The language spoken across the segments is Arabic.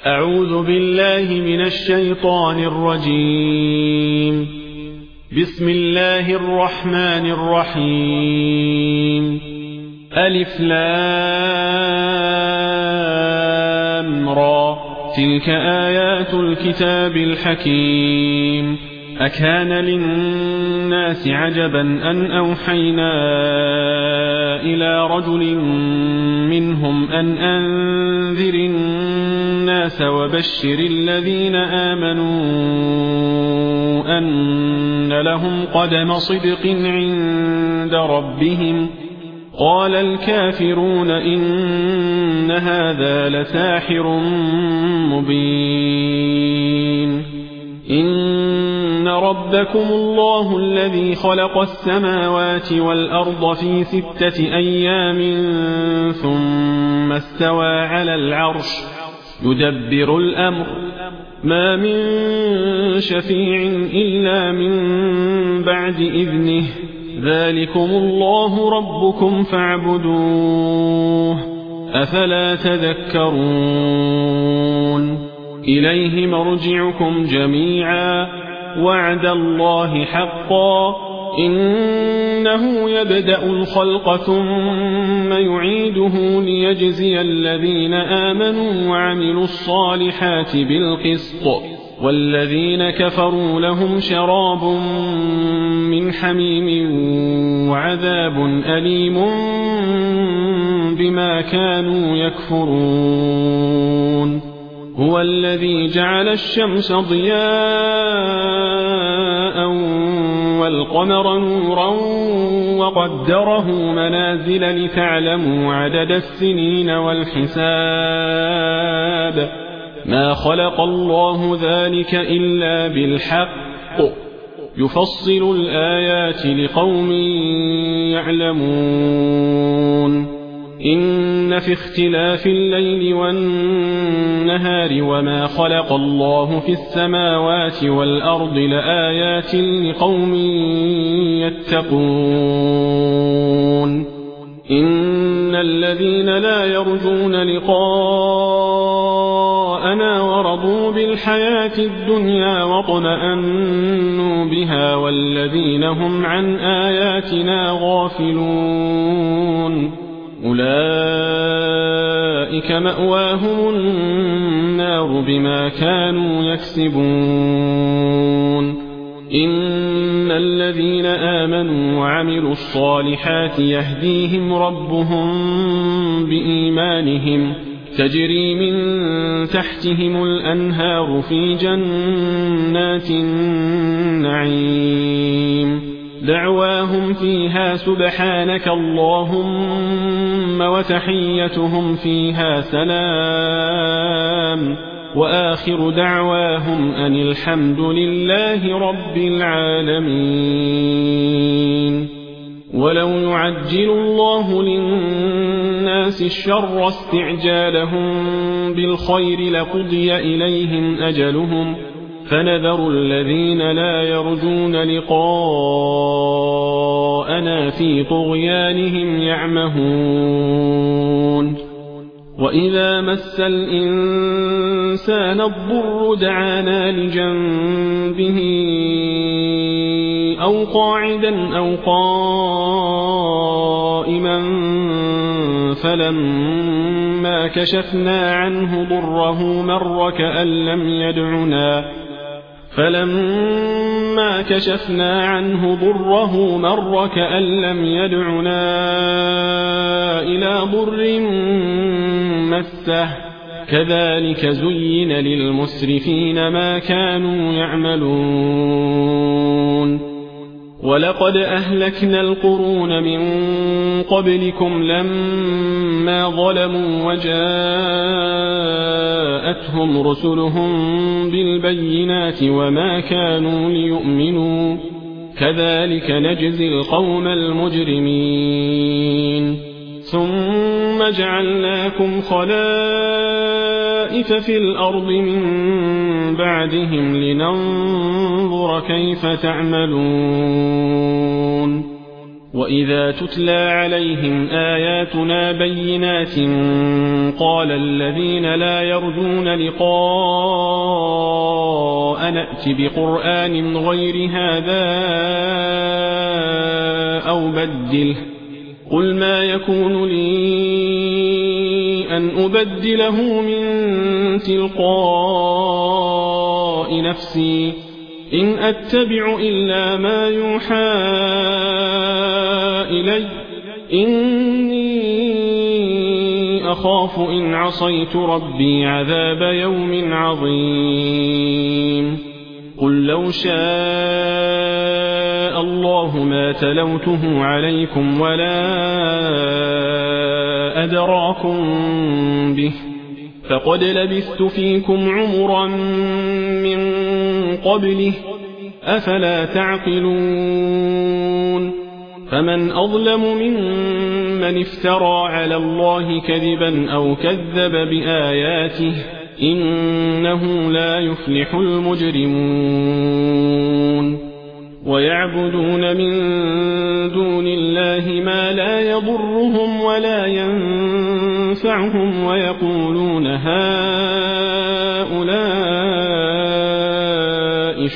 أعوذ بالله من الشيطان الرجيم. بسم الله الرحمن الرحيم. ألف لام را، تلك آيات الكتاب الحكيم. أكان للناس عجبا أن أوحينا إلى رجل منهم أن أنذر الناس وبشر الذين آمنوا أن لهم قدم صدق عند ربهم. قال الكافرون إن هذا لساحر مبين. إن ربكم الله الذي خلق السماوات والأرض في 6 أيام ثم استوى على العرش يدبر الأمر، ما من شفيع إلا من بعد إذنه، ذلكم الله ربكم فاعبدوه، أفلا تذكرون. إليه مرجعكم جميعا، وعد الله حقا، إنه يبدأ الخلق ثم يعيده ليجزي الذين آمنوا وعملوا الصالحات بالقسط، والذين كفروا لهم شراب من حميم وعذاب أليم بما كانوا يكفرون. هو الذي جعل الشمس ضياء والقمر نورا وقدره منازل لتعلموا عدد السنين والحساب، ما خلق الله ذلك إلا بالحق، يفصل الآيات لقوم يعلمون. إن في اختلاف الليل والنهار وما خلق الله في السماوات والأرض لآيات لقوم يتقون. إن الذين لا يرجون لقاءنا ورضوا بالحياة الدنيا واطمأنوا بها والذين هم عن آياتنا غافلون أولئك مأواهم النار بما كانوا يكسبون. إن الذين آمنوا وعملوا الصالحات يهديهم ربهم بإيمانهم، تجري من تحتهم الأنهار في جنات النعيم، دعواهم فيها سبحانك اللهم وتحيتهم فيها سلام، وآخر دعواهم أن الحمد لله رب العالمين. ولو يعجل الله للناس الشر استعجالهم بالخير لقضي إليهم أجلهم، فنذر الذين لا يرجون لقاءنا في طغيانهم يعمهون. وإذا مس الإنسان الضر دعانا لجنبه أو قاعدا أو قائما، فلما كشفنا عنه ضره مر كأن لم يدعنا إلى ضر مسه، كذلك زين للمسرفين ما كانوا يعملون. ولقد أهلكنا القرون من قبلكم لما ظلموا وجاءتهم رسلهم بالبينات وما كانوا ليؤمنوا، كذلك نجزي القوم المجرمين. ثم جعلناكم خلائف في الأرض من بعدهم لننظر كيف تعملون. وإذا تتلى عليهم آياتنا بينات قال الذين لا يرجون لقاء نأت بقرآن غير هذا أو بدله قل ما يكون لي أن أبدله من تلقاء نفسي إن أتبع إلا ما يوحى إلي إني أخاف إن عصيت ربي عذاب يوم عظيم قل لو شاء الله ما تلوته عليكم ولا أدراكم به فقد لبثت فيكم عمرا من قبله أفلا تعقلون فمن أظلم ممن افترى على الله كذبا أو كذب بآياته إنه لا يفلح المجرمون ويعبدون من دون الله ما لا يضرهم ولا ينفعهم ويقولون هؤلاء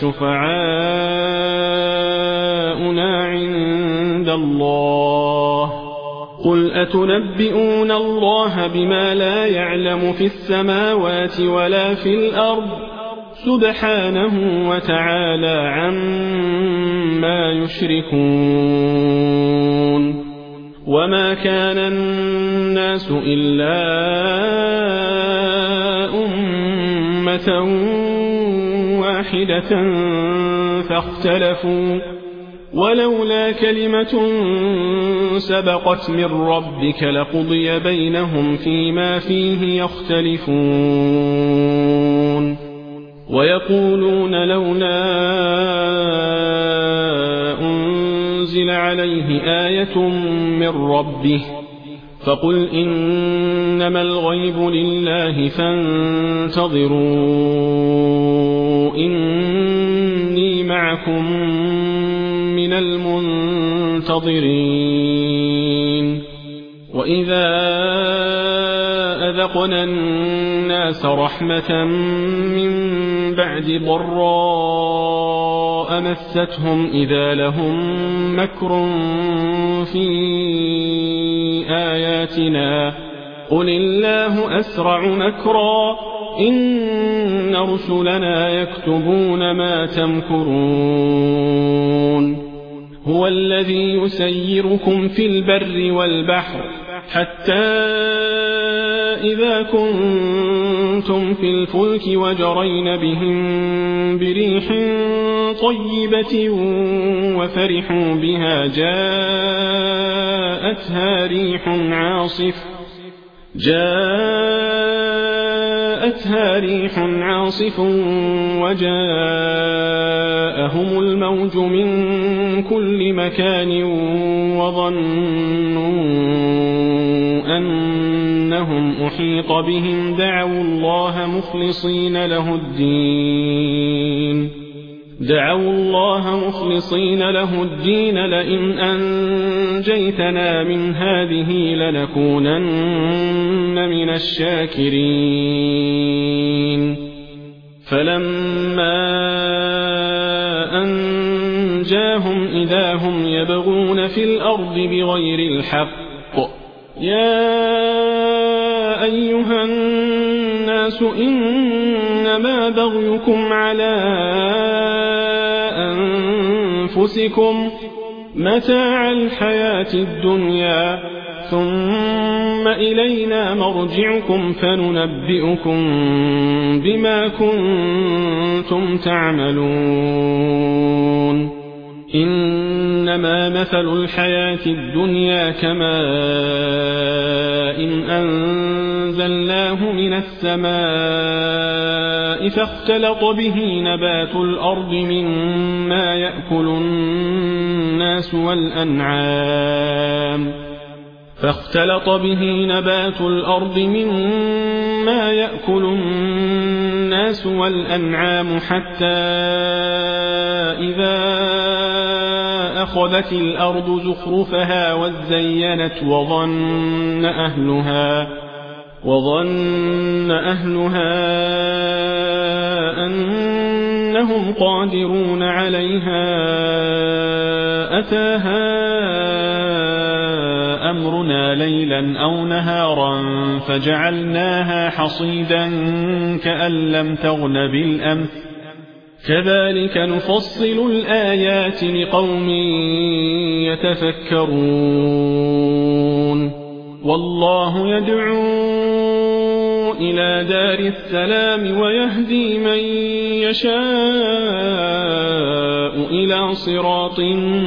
شفعاؤنا عند الله قل أتنبئون الله بما لا يعلم في السماوات ولا في الأرض سبحانه وتعالى عما يشركون وما كان الناس إلا أمة واحدة فاختلفوا ولولا كلمة سبقت من ربك لقضي بينهم فيما فيه يختلفون ويقولون لولا أنزل عليه آية من ربه فقل إنما الغيب لله فانتظروا إني معكم من المنتظرين وإذا أذقنا الناس رحمة من بعد ضراء مستهم إذا لهم مكر في آياتنا قل الله أسرع مكرا إن رسلنا يكتبون ما تمكرون هو الذي يسيركم في البر والبحر حتى إذا كنتم في الفلك وجرين بهم بريح طيبة وفرحوا بها جاءتها ريح عاصف وجاءهم الموج من كل مكان وظنوا أنهم أحيط بهم دعوا الله مخلصين له الدين لئن أنجيتنا من هذه لنكونن من الشاكرين فلما أنجاهم إذا هم يبغون في الأرض بغير الحق يا أيها الناس إنما بغيكم على أنفسكم متاع الحياة الدنيا ثم إلينا مرجعكم فننبئكم بما كنتم تعملون إنما مثل الحياة الدنيا كماء إن أنزلناه من السماء فاختلط به نبات الأرض مما يأكل الناس والأنعام حتى إذا وأخذت الأرض زخرفها وزينت وظن أهلها أنهم قادرون عليها أتاها أمرنا ليلا أو نهارا فجعلناها حصيدا كأن لم تغن بالأمس كذلك نفصل الآيات لقوم يتفكرون والله يدعو إلى دار السلام ويهدي من يشاء إلى صراط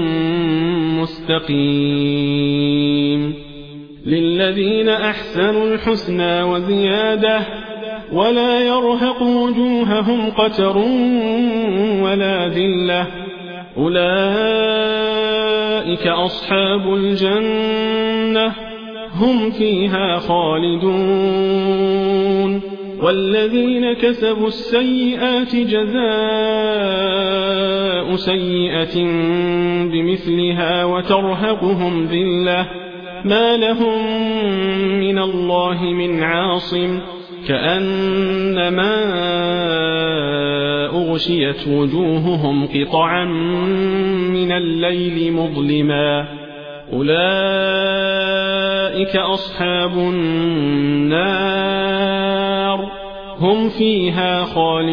مستقيم للذين أحسنوا الحسنى وزيادة ولا يرهق وجوههم قتر ولا ذلة أولئك أصحاب الجنة هم فيها خالدون والذين كسبوا السيئات جزاء سيئة بمثلها وترهقهم ذلة ما لهم من الله من عاصم كأنما أغشيت وجوههم قطعا من الليل مظلما أولئك أصحاب النار هم فيها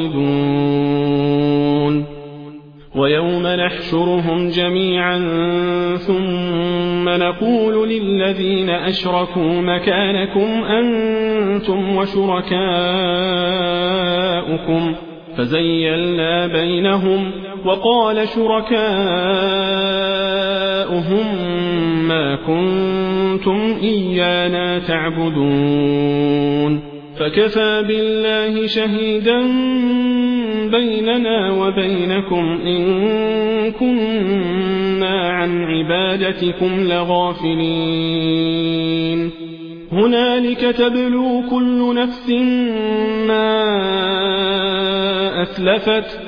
خالدون ويوم نحشرهم جميعا ثم نقول للذين أشركوا مكانكم أنتم وشركاؤكم فزيلنا بينهم وقال شركاؤهم ما كنتم إيانا تعبدون فكفى بالله شهيدا بيننا وبينكم إن كنا عن عبادتكم لغافلين هنالك تبلو كل نفس ما أسلفت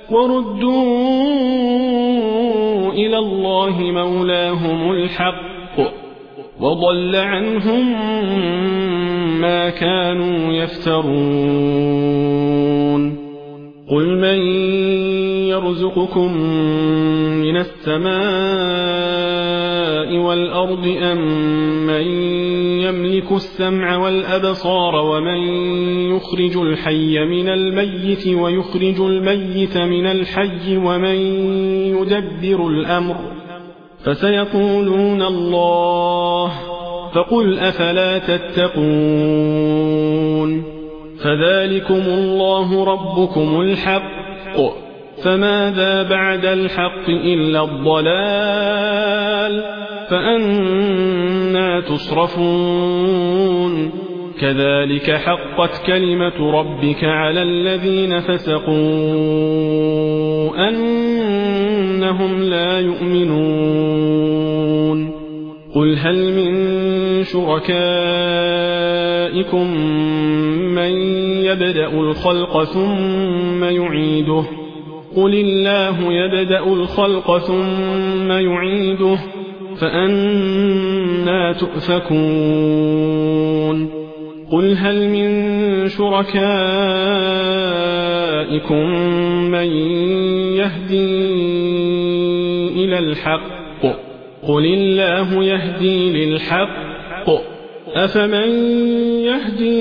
وردوا إلى الله مولاهم الحق وضل عنهم ما كانوا يفترون قل من يرزقكم من السماء والأرض أم من يملك السمع والأبصار ومن يخرج الحي من الميت ويخرج الميت من الحي ومن يدبر الأمر فسيقولون الله فقل أفلا تتقون فذلكم الله ربكم الحق فماذا بعد الحق إلا الضلال فأنى تصرفون كذلك حقت كلمة ربك على الذين فسقوا أنهم لا يؤمنون قل هل من شركائكم من يبدأ الخلق ثم يعيده قل الله يبدأ الخلق ثم يعيده فأنى تؤفكون قل هل من شركائكم من يهدي إلى الحق قل الله يهدي للحق أفمن يهدي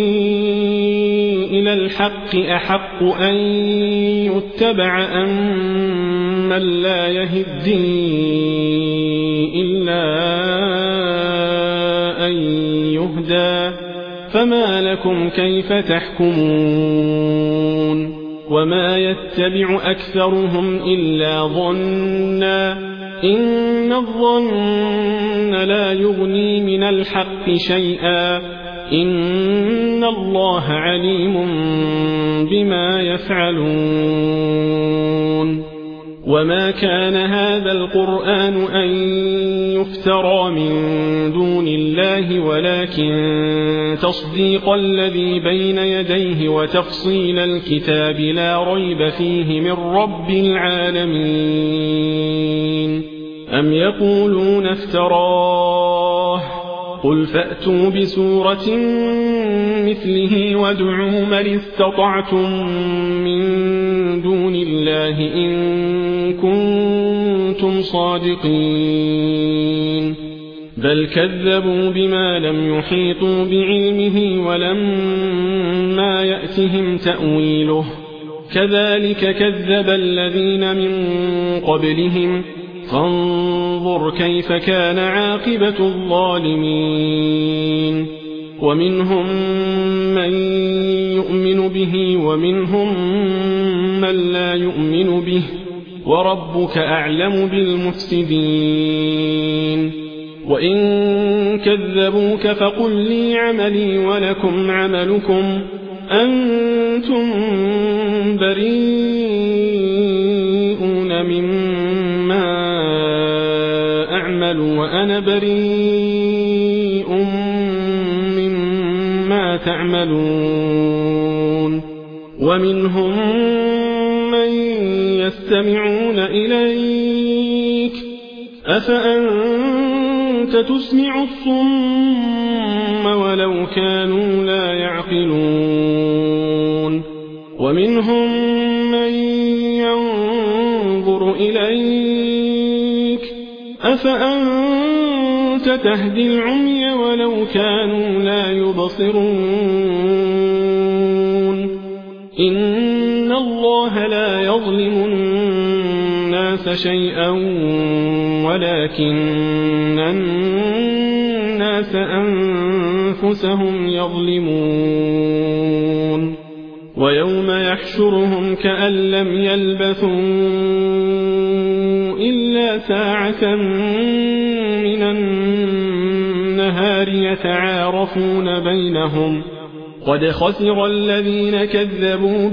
إلى الحق أحق أن يتبع أم من لا يهدي إلا أن يهدى فما لكم كيف تحكمون وما يتبع أكثرهم إلا ظنا إن الظن لا يغني من الحق شيئا إن الله عليم بما يفعلون وما كان هذا القرآن أن يفترى من دون الله ولكن تصديق الذي بين يديه وتفصيل الكتاب لا ريب فيه من رب العالمين أم يقولون افتراه قل فأتوا بسورة مثله وادعوا من استطعتم من دون الله إن كنتم صادقين بل كذبوا بما لم يحيطوا بعلمه ولما يأتهم تأويله كذلك كذب الذين من قبلهم فانظر كيف كان عاقبة الظالمين ومنهم من يؤمن به ومنهم من لا يؤمن به وربك أعلم بالمفسدين وإن كذبوك فقل لي عملي ولكم عملكم أنتم بريئون مما أعمل وأنا بريء مما تعملون ومنهم من يستمعون إليك أفأنت تسمع الصم ولو كانوا لا يعقلون ومنهم من ينظر إليك أفأنت تهدي العمي ولو كانوا لا يبصرون إن الله لا يظلم الناس شيئا ولكن الناس أنفسهم يظلمون ويوم يحشرهم كأن لم يلبثوا إلا ساعة من النهار يتعارفون بينهم قد خسر الذين كذبوا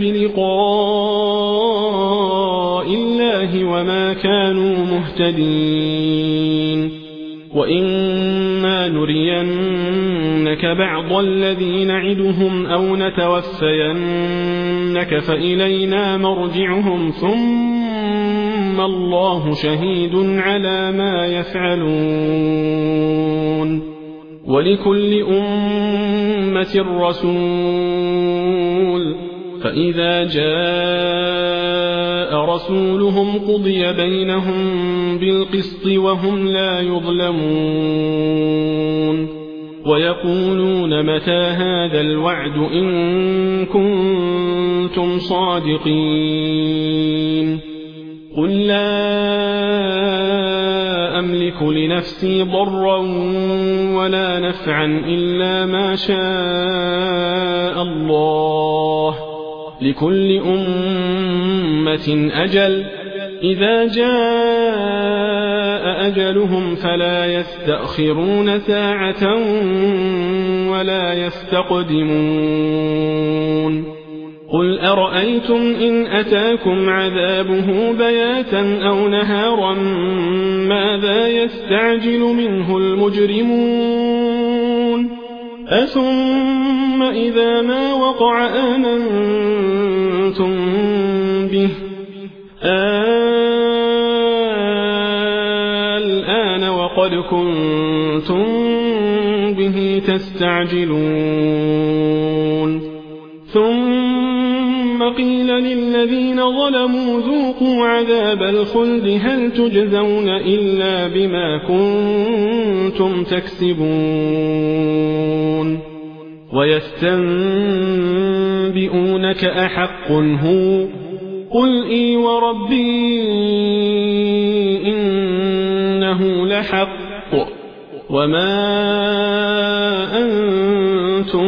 بلقاء الله وما كانوا مهتدين وإما نرينك بعض الذي نعدهم أو نتوفينك فإلينا مرجعهم ثم الله شهيد على ما يفعلون ولكل أمة رسول فإذا جاء رسولهم قضي بينهم بالقسط وهم لا يظلمون ويقولون متى هذا الوعد إن كنتم صادقين قل لا أملك لنفسي ضرا ولا نفعا إلا ما شاء الله لكل أمة أجل إذا جاء أجلهم فلا يستأخرون ساعة ولا يستقدمون قل أرأيتم إن أتاكم عذابه بياتا أو نهارا ماذا يستعجل منه المجرمون أثم إذا ما وقع آمنتم به الآن وقد كنتم به تستعجلون ثم قيل للذين ظلموا ذوقوا عذاب الخلد هل تجزون إلا بما كنتم تكسبون ويستنبئونك أحق هو قل إي وربي إنه لحق وما أنتم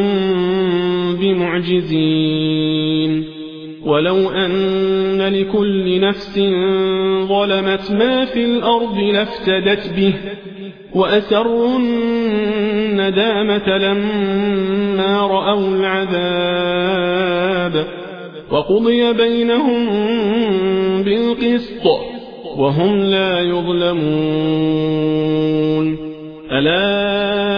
بمعجزين ولو أن لكل نفس ظلمت ما في الأرض لافتدت به وأسروا الندامة لما رأوا العذاب وقضي بينهم بالقسط وهم لا يظلمون ألا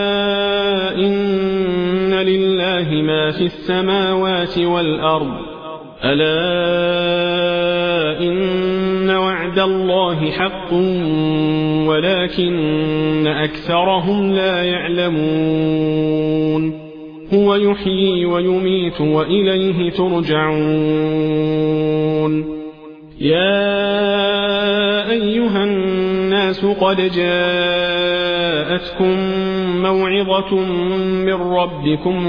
إن لله ما في السماوات والأرض ألا إن وعد وعد الله حق ولكن أكثرهم لا يعلمون هو يحيي ويميت وإليه ترجعون يا أيها الناس قد جاءتكم موعظة من ربكم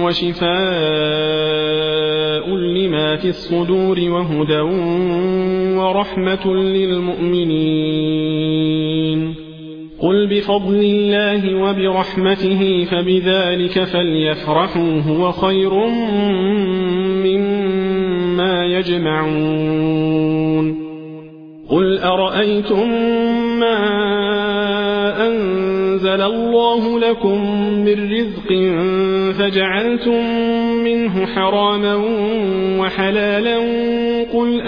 وشفاء لما في الصدور وهدى ورحمة للمؤمنين قل بفضل الله وبرحمته فبذلك فليفرحوا هو خير مما يجمعون قل أرأيتم ما أنزل الله لكم من رزق فجعلتم منه حراما وحلالا قل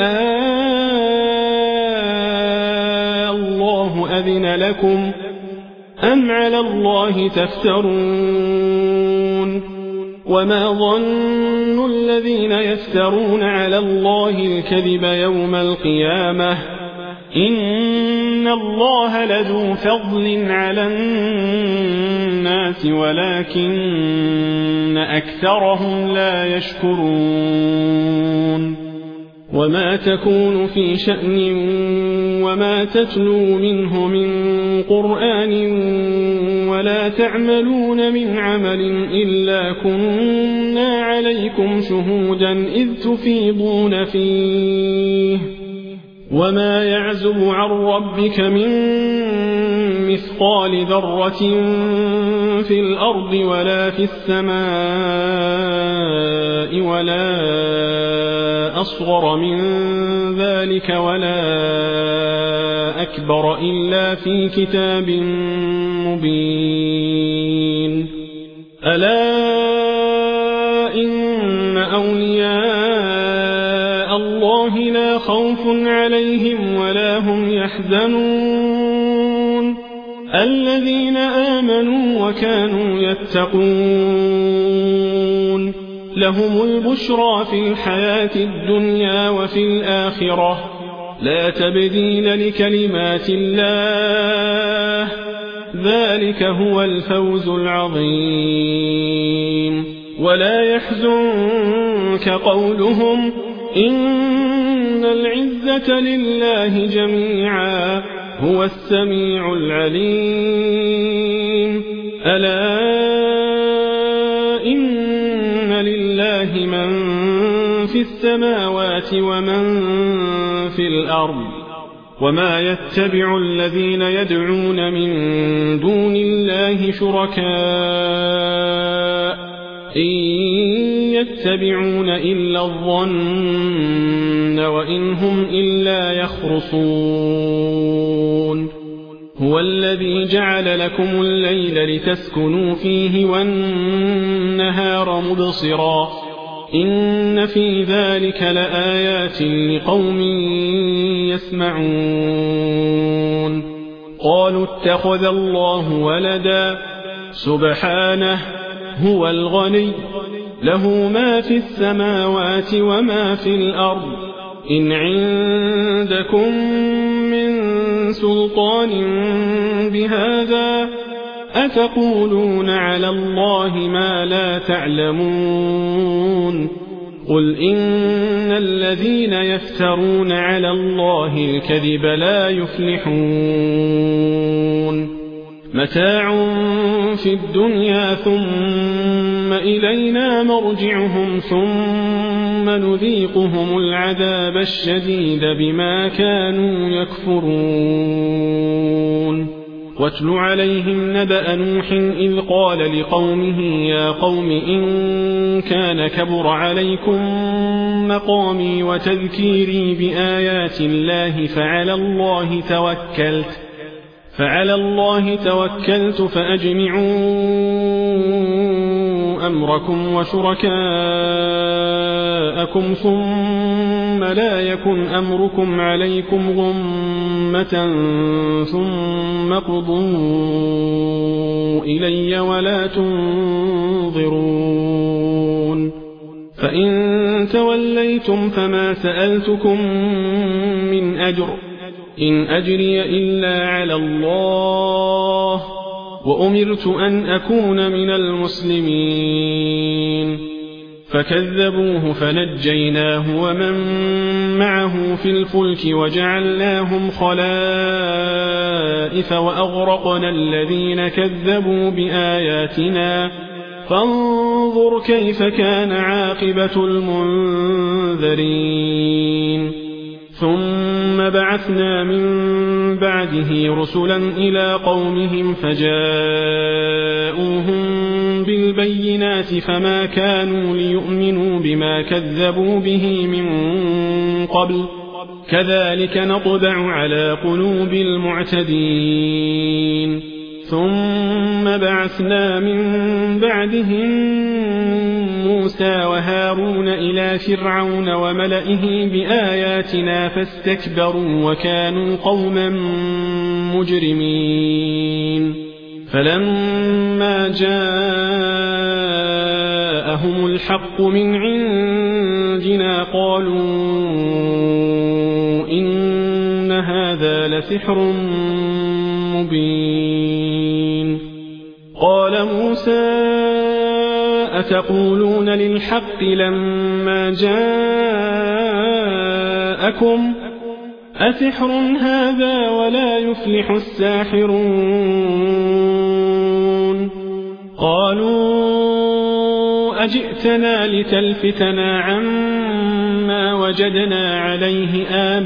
الله أذن لكم أم على الله تفترون وما ظن الذين يفترون على الله الكذب يوم القيامة إن الله لذو فضل على الناس ولكن أكثرهم لا يشكرون وما تكون في شأن وما تتلو منه من قرآن ولا تعملون من عمل إلا كنا عليكم شهودا إذ تفيضون فيه وما يعزب عن ربك من مثقال ذرة في الأرض ولا في السماء ولا أصغر من ذلك ولا أكبر إلا في كتاب مبين ألا إن أولياء الله لا خوف عليهم ولا هم يحزنون الذين آمنوا وكانوا يتقون لهم البشرى في الحياة الدنيا وفي الآخرة لا تبديل لكلمات الله ذلك هو الفوز العظيم ولا يحزنك قولهم إن العزة لله جميعا هو السميع العليم ألا إن لله من في السماوات ومن في الأرض وما يتبع الذين يدعون من دون الله شركاء إن يتبعون إلا الظن وإن هم إلا يخرصون هو الذي جعل لكم الليل لتسكنوا فيه والنهار مبصرا إن في ذلك لآيات لقوم يسمعون قالوا اتخذ الله ولدا سبحانه هو الغني له ما في السماوات وما في الأرض إن عندكم من سلطان بهذا أتقولون على الله ما لا تعلمون قل إن الذين يفترون على الله الكذب لا يفلحون متاع في الدنيا ثم إلينا مرجعهم ثم نذيقهم العذاب الشديد بما كانوا يكفرون واتل عليهم نبأ نوح إذ قال لقومه يا قوم إن كان كبر عليكم مقامي وتذكيري بآيات الله فعلى الله توكلت فأجمعوا أمركم وشركاءكم ثم لا يكن أمركم عليكم غمة ثم اقضوا إلي ولا تنظرون فإن توليتم فما سألتكم من أجر إن أجري إلا على الله وأمرت أن أكون من المسلمين فكذبوه فنجيناه ومن معه في الفلك وجعلناهم خلائف وأغرقنا الذين كذبوا بآياتنا فانظر كيف كان عاقبة المنذرين ثم بعثنا من بعده رسلا إلى قومهم فجاءوهم بالبينات فما كانوا ليؤمنوا بما كذبوا به من قبل كذلك نطبع على قلوب المعتدين ثم بعثنا من بعدهم موسى وهارون إلى فرعون وملئه بآياتنا فاستكبروا وكانوا قوما مجرمين فلما جاءهم الحق من عندنا قالوا إن هذا لسحر مبين قال موسى أتقولون للحق لما جاءكم أسحر هذا ولا يفلح الساحرون قالوا أجئتنا لتلفتنا عما وجدنا عليه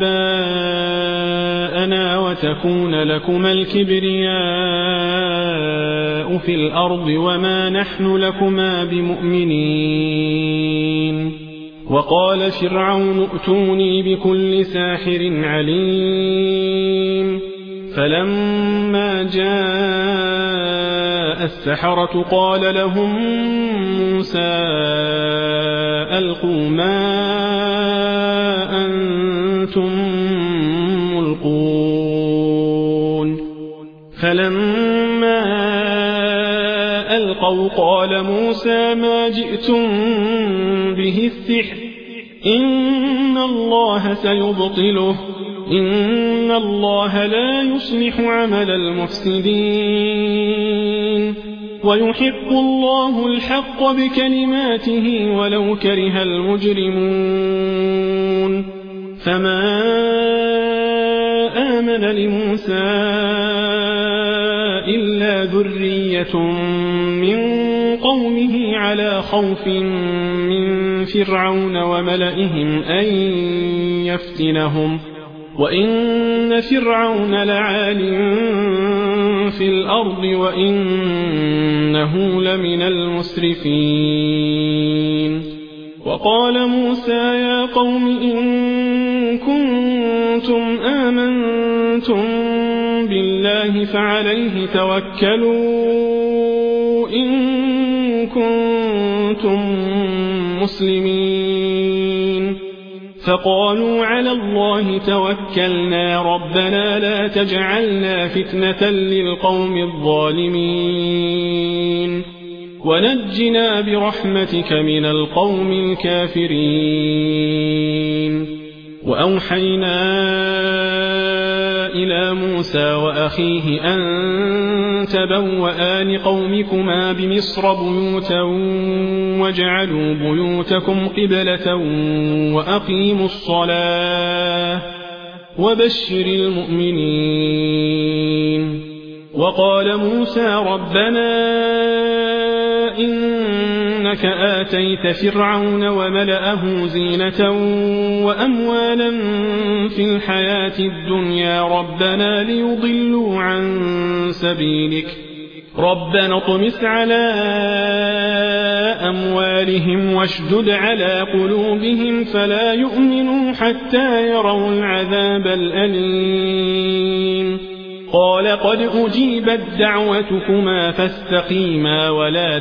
آباءنا وتكون لكما الكبرياء في الأرض وما نحن لكما بمؤمنين وقال فرعون ائتوني بكل ساحر عليم فلما جاء السحرة قال لهم موسى ألقوا ما أنتم ملقون فلما ألقوا قال موسى ما جئتم به السحر إن الله سيبطله إن الله لا يصلح عمل المفسدين ويحق الله الحق بكلماته ولو كره المجرمون فما آمن لموسى إلا ذرية من قومه على خوف من فرعون وملئهم أن يفتنهم وإن فرعون لعال في الأرض وإنه لمن المسرفين وقال موسى يا قوم إن كنتم آمنتم بالله فعليه توكلوا إن كنتم مسلمين فقالوا على الله توكلنا ربنا لا تجعلنا فتنة للقوم الظالمين ونجنا برحمتك من القوم الكافرين وأوحينا إلى موسى وأخيه أن تبوأ لقومكما بمصر بيوتا واجعلوا بيوتكم قبلة وأقيموا الصلاة وبشر المؤمنين وقال موسى ربنا إنك آتيت فرعون وملأه زينة وأموالا في الحياة الدنيا ربنا ليضلوا عن سبيلك ربنا اطمس على أموالهم واشدد على قلوبهم فلا يؤمنوا حتى يروا العذاب الأليم قال قد أجيبت دعوتكما فاستقيما ولا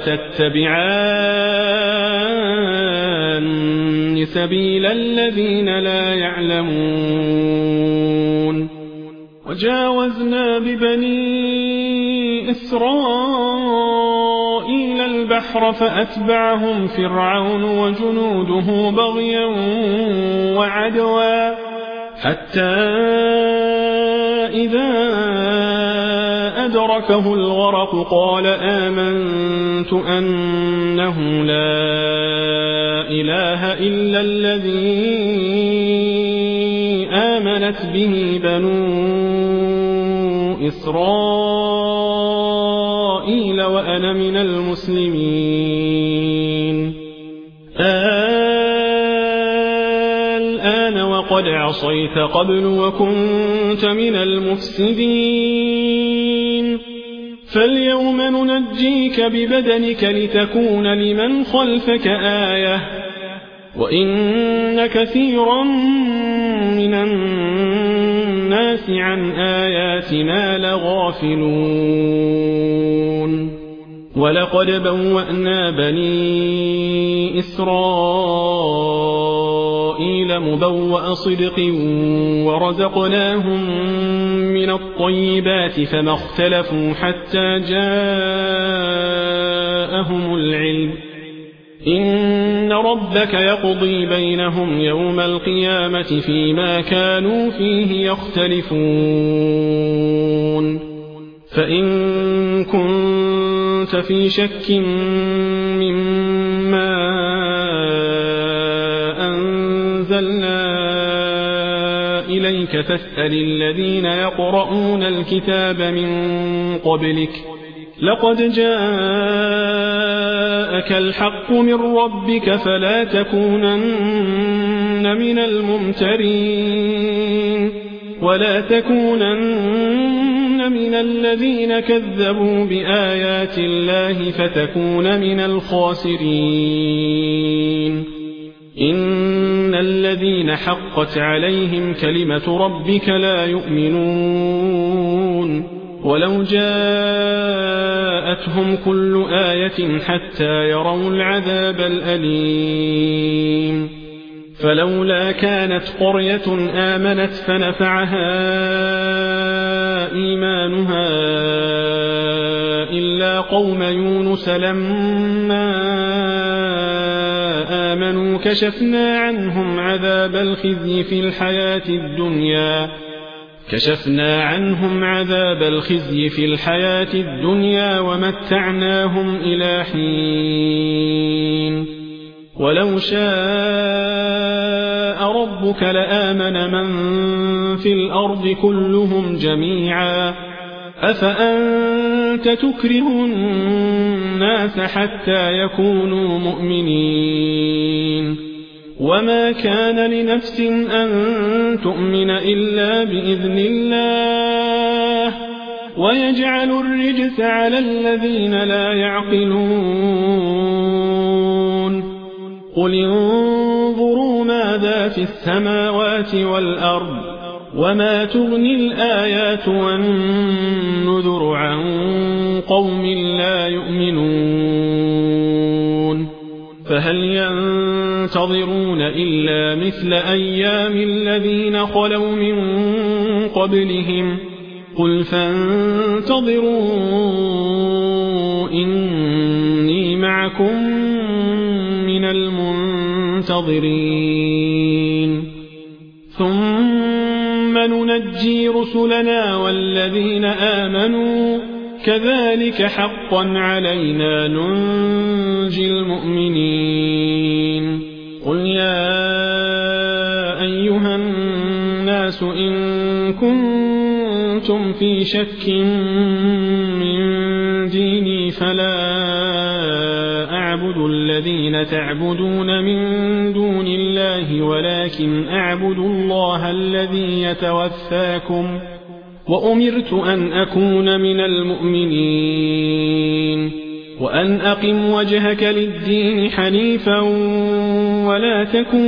تتبعان سبيل الذين لا يعلمون وجاوزنا ببني إسرائيل البحر فأتبعهم فرعون وجنوده بغيا وعدوا حتى إذا أدركه الغرق قال آمنت أنه لا إله إلا الذي آمنت به بنو إسرائيل وأنا من المسلمين. الآن وقد عصيت قبل وكنت من المفسدين فاليوم ننجيك ببدنك لتكون لمن خلفك آية وإن كثيرا من الناس عن آياتنا لغافلون. ولقد بوأنا بني إسرائيل مبوأ صدق ورزقناهم من الطيبات فما اختلفوا حتى جاءهم العلم إن ربك يقضي بينهم يوم القيامة فيما كانوا فيه يختلفون. فإن كنت في شك مما أنزلنا إليك فاسأل الذين يقرؤون الكتاب من قبلك لقد جاءك الحق من ربك فلا تكونن من الممترين ولا تكونن من الذين كذبوا بآيات الله فتكون من الخاسرين. إن الذين حقت عليهم كلمة ربك لا يؤمنون ولو جاءتهم كل آية حتى يروا العذاب الأليم. فلولا كانت قرية آمنت فنفعها إيمانها إلا قوم يونس لما آمنوا كشفنا عنهم عذاب الخزي في الحياة الدنيا ومتعناهم إلى حين. ولو شاء ربك لآمن من في الأرض كلهم جميعا أفأنت تكره الناس حتى يكونوا مؤمنين. وما كان لنفس أن تؤمن إلا بإذن الله ويجعل الرجس على الذين لا يعقلون. قل انظروا ماذا في السماوات والأرض وما تغني الآيات والنذر عن قوم لا يؤمنون. فهل ينتظرون إلا مثل أيام الذين خلوا من قبلهم قل فانتظروا إني معكم من المنتظرين. ثم ننجي رسلنا والذين آمنوا كذلك حقا علينا ننجي المؤمنين. قل يا أيها الناس إن كنتم في شك من ديني فلا أعبد الذين تعبدون من دون الله ولكن أعبد الله الذي يتوفاكم وأمرت أن أكون من المؤمنين وأن أقم وجهك للدين حنيفا ولا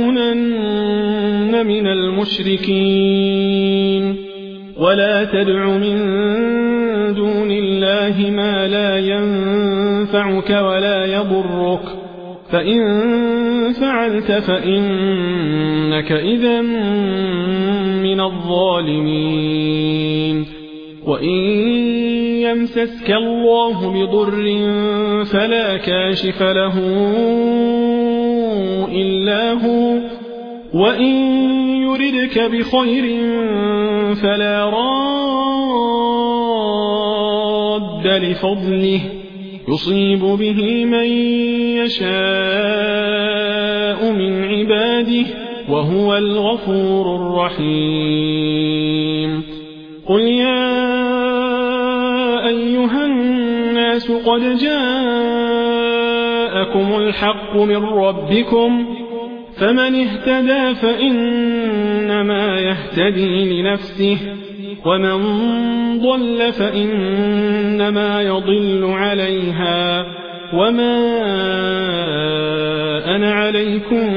تكونن من المشركين ولا تدع من دون الله ما لا ينفعك ولا يضرك فإن فعلت فإنك إذا من الظالمين. وإن يمسسك الله بضر فلا كاشف له إلا هو وإن يردك بخير فلا راد راد لفضله يصيب به من يشاء من عباده وهو الغفور الرحيم قل يا أيها الناس قد جاءكم الحق من ربكم فمن اهتدى فإنما يهتدي لنفسه ومن ضل فإنما يضل عليها وما أنا عليكم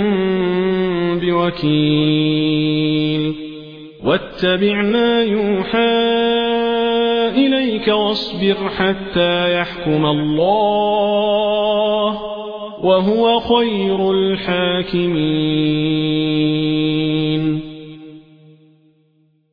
بوكيل واتبع ما يوحى إليك واصبر حتى يحكم الله وهو خير الحاكمين